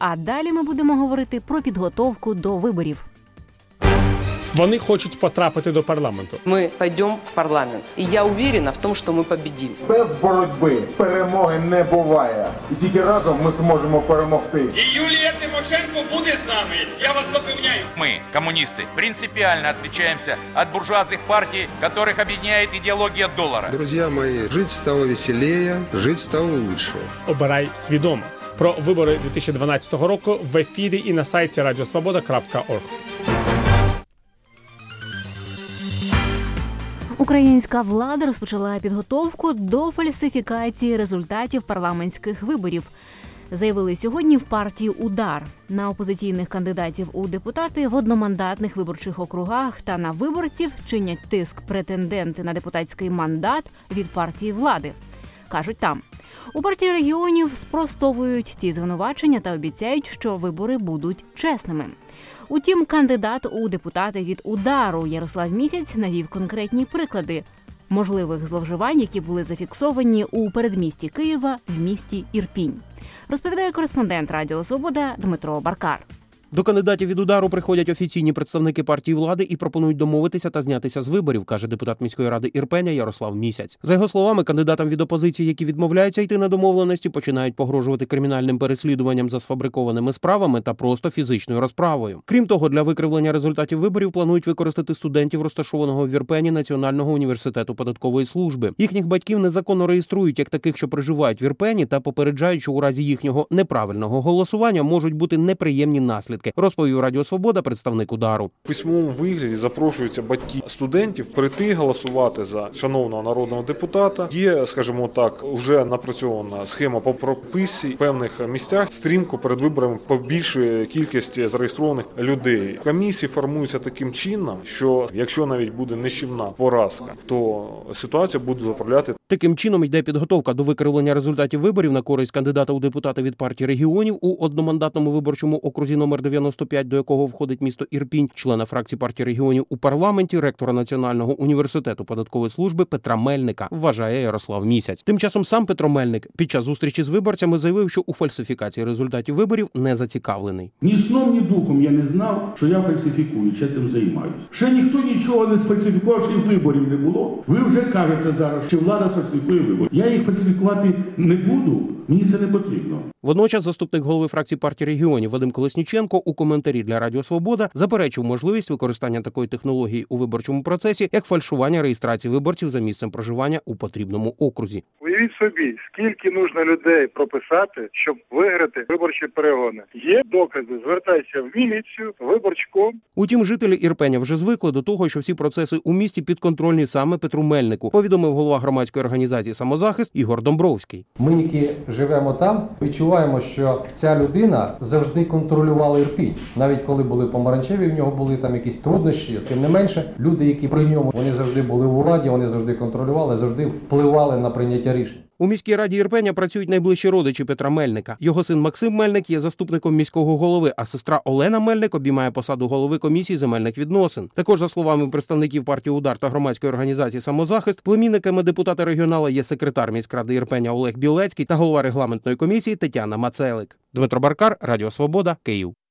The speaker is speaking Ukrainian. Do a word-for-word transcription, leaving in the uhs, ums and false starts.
А далі ми будемо говорити про підготовку до виборів. Вони хочуть потрапити до парламенту. Ми підемо в парламент. І я впевнена в тому, що ми победимо. Без боротьби перемоги не буває. І тільки разом ми зможемо перемогти. І Юлія Тимошенко буде з нами, я вас запевняю. Мы, коммунисты, принципиально отличаемся от буржуазных партий, которых объединяет идеология доллара. Друзья мои, жить стало веселее, жить стало лучше. Обирай свідомо. Про вибори дві тисячі дванадцятого року в ефірі і на сайті радіо свобода крапка орг. Українська влада розпочала підготовку до фальсифікації результатів парламентських виборів. Заявили сьогодні в партії «Удар». На опозиційних кандидатів у депутати в одномандатних виборчих округах та на виборців чинять тиск претенденти на депутатський мандат від партії влади. Кажуть там. У партії регіонів спростовують ці звинувачення та обіцяють, що вибори будуть чесними. Утім, кандидат у депутати від «Удару» Ярослав Місяць навів конкретні приклади можливих зловживань, які були зафіксовані у передмісті Києва в місті Ірпінь. Розповідає кореспондент Радіо Свобода Дмитро Баркар. До кандидатів від «Удару» приходять офіційні представники партії влади і пропонують домовитися та знятися з виборів, каже депутат міської ради Ірпеня Ярослав Місяць. За його словами, кандидатам від опозиції, які відмовляються йти на домовленості, починають погрожувати кримінальним переслідуванням за сфабрикованими справами та просто фізичною розправою. Крім того, для викривлення результатів виборів планують використати студентів, розташованого в Ірпені Національного університету податкової служби. Їхніх батьків незаконно реєструють як таких, що проживають в Ірпені, та попереджають, що у разі їхнього неправильного голосування можуть бути неприємні наслідки. Розповів Радіо Свобода представник «Удару». В письмовому вигляді запрошуються батьки студентів прийти голосувати за шановного народного депутата. Є, скажімо так, вже напрацьована схема по прописі в певних місцях. Стрімко перед виборами побільшує кількість зареєстрованих людей. Комісії формуються таким чином, що якщо навіть буде нищівна поразка, то ситуація буде заправляти. Таким чином йде підготовка до викривлення результатів виборів на користь кандидата у депутати від партії регіонів у одномандатному виборчому окрузі номер дев'яносто п'ять, до якого входить місто Ірпінь, члена фракції партії регіонів у парламенті, ректора Національного університету податкової служби Петра Мельника, вважає Ярослав Місяць. Тим часом сам Петро Мельник під час зустрічі з виборцями заявив, що у фальсифікації результатів виборів не зацікавлений. Ні сном, ні духом я не знав, що я фальсифікую, що цим займаюся. Ще ніхто нічого не сфальсифікував, що і виборів не було. Ви вже кажете зараз, що влада фальсифікує вибори. Я їх фальсифікувати не буду, мені це не потрібно. Водночас заступник голови фракції партії регіонів Вадим Колесніченко у коментарі для Радіо Свобода заперечив можливість використання такої технології у виборчому процесі, як фальшування реєстрації виборців за місцем проживання у потрібному окрузі. Уявіть собі, скільки нужно людей прописати, щоб виграти виборчі перегони. Є докази, звертайся в міліцію, виборчком. Утім, жителі Ірпеня вже звикли до того, що всі процеси у місті підконтрольні саме Петру Мельнику, повідомив голова громадської організації «Самозахист» Ігор Домбровський. Ми, які живемо там, відчуваємо, що ця людина завжди контролювала Ірпінь. Навіть коли були помаранчеві, в нього були там якісь труднощі. Тим не менше, люди, які при ньому, вони завжди були у владі, вони завжди контролювали, завжди впливали на прийняття рішень. У міській раді Ірпеня працюють найближчі родичі Петра Мельника. Його син Максим Мельник є заступником міського голови, а сестра Олена Мельник обіймає посаду голови комісії земельних відносин. Також, за словами представників партії «Удар» та громадської організації «Самозахист», племінниками депутата регіонала є секретар міськради Ірпеня Олег Білецький та голова регламентної комісії Тетяна Мацелик. Дмитро Баркар, Радіо Свобода, Київ.